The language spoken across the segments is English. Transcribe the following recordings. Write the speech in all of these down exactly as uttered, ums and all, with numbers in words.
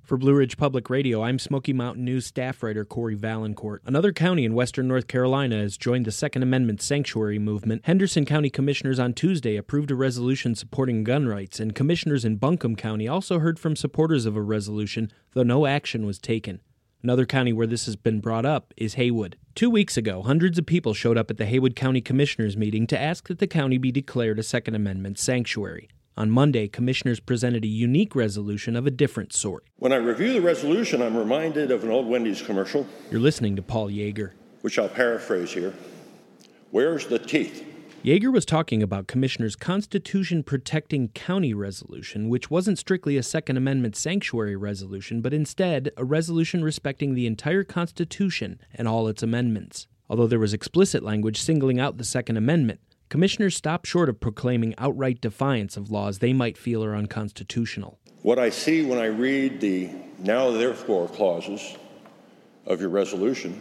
For Blue Ridge Public Radio, I'm Smoky Mountain News staff writer Corey Valancourt. Another county in western North Carolina has joined the Second Amendment sanctuary movement. Henderson County commissioners on Tuesday approved a resolution supporting gun rights, and commissioners in Buncombe County also heard from supporters of a resolution, though no action was taken. Another county where this has been brought up is Haywood. Two weeks ago, hundreds of people showed up at the Haywood County Commissioners meeting to ask that the county be declared a Second Amendment sanctuary. On Monday, commissioners presented a unique resolution of a different sort. When I review the resolution, I'm reminded of an old Wendy's commercial. You're listening to Paul Yeager. Which I'll paraphrase here. Where's the teeth? Yeager was talking about commissioners' Constitution-protecting county resolution, which wasn't strictly a Second Amendment sanctuary resolution, but instead a resolution respecting the entire Constitution and all its amendments. Although there was explicit language singling out the Second Amendment, commissioners stopped short of proclaiming outright defiance of laws they might feel are unconstitutional. What I see when I read the now therefore clauses of your resolution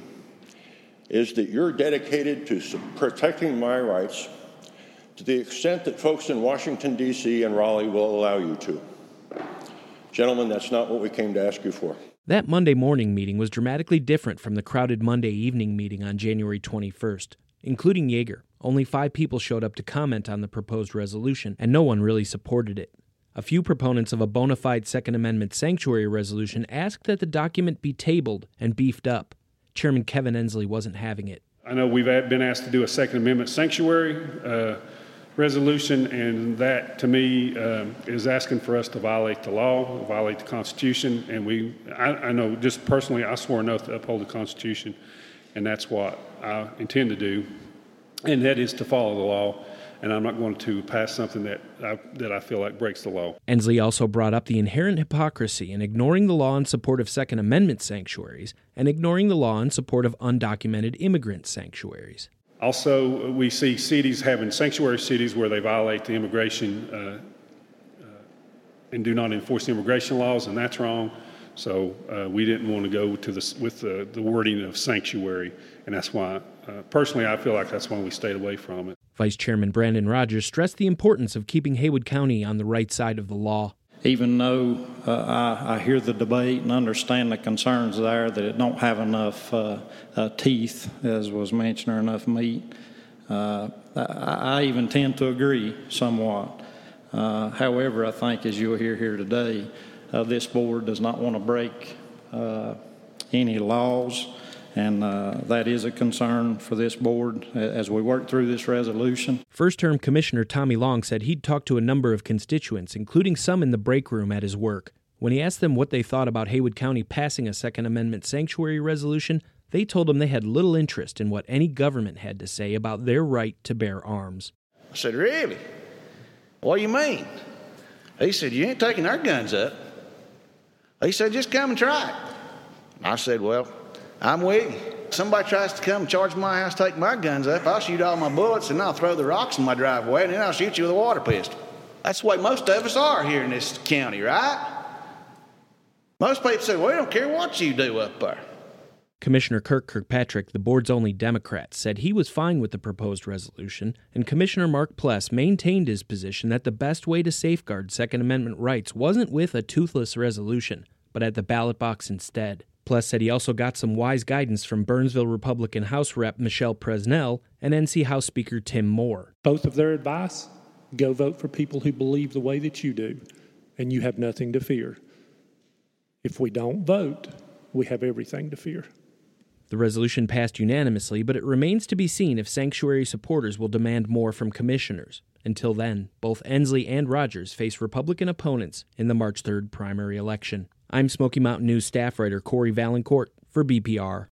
is that you're dedicated to protecting my rights to the extent that folks in Washington, D C and Raleigh will allow you to. Gentlemen, that's not what we came to ask you for. That Monday morning meeting was dramatically different from the crowded Monday evening meeting on January twenty-first, including Yeager. Only five people showed up to comment on the proposed resolution, and no one really supported it. A few proponents of a bona fide Second Amendment sanctuary resolution asked that the document be tabled and beefed up. Chairman Kevin Ensley wasn't having it. I know we've been asked to do a Second Amendment sanctuary uh, resolution, and that, to me, uh, is asking for us to violate the law, violate the Constitution, and we, I, I know just personally, I swore an oath to uphold the Constitution, and that's what I intend to do. And that is to follow the law, and I'm not going to pass something that I, that I feel like breaks the law. Ensley also brought up the inherent hypocrisy in ignoring the law in support of Second Amendment sanctuaries and ignoring the law in support of undocumented immigrant sanctuaries. Also, we see cities having sanctuary cities where they violate the immigration uh, uh, and do not enforce the immigration laws, and that's wrong. So uh, we didn't want to go to this with the, the wording of sanctuary, and that's why, uh, personally, I feel like that's why we stayed away from it. Vice Chairman Brandon Rogers stressed the importance of keeping Haywood County on the right side of the law. Even though uh, I, I hear the debate and understand the concerns there that it don't have enough uh, uh, teeth, as was mentioned, or enough meat, uh, I, I even tend to agree somewhat. Uh, however, I think, as you'll hear here today, Uh, this board does not want to break uh, any laws, and uh, that is a concern for this board as we work through this resolution. First-term Commissioner Tommy Long said he'd talked to a number of constituents, including some in the break room at his work. When he asked them what they thought about Haywood County passing a Second Amendment sanctuary resolution, they told him they had little interest in what any government had to say about their right to bear arms. I said, really? What do you mean? He said, you ain't taking our guns up. He said, just come and try it. I said, well, I'm with you. If somebody tries to come and charge my house, take my guns up, I'll shoot all my bullets and I'll throw the rocks in my driveway and then I'll shoot you with a water pistol. That's the way most of us are here in this county, right? Most people say, well, we don't care what you do up there. Commissioner Kirk Kirkpatrick, the board's only Democrat, said he was fine with the proposed resolution, and Commissioner Mark Pless maintained his position that the best way to safeguard Second Amendment rights wasn't with a toothless resolution, but at the ballot box instead. Pless said he also got some wise guidance from Burnsville Republican House Rep Michelle Presnell and N C House Speaker Tim Moore. Both of their advice, go vote for people who believe the way that you do, and you have nothing to fear. If we don't vote, we have everything to fear. The resolution passed unanimously, but it remains to be seen if sanctuary supporters will demand more from commissioners. Until then, both Ensley and Rogers face Republican opponents in the March third primary election. I'm Smoky Mountain News staff writer Corey Valancourt for B P R.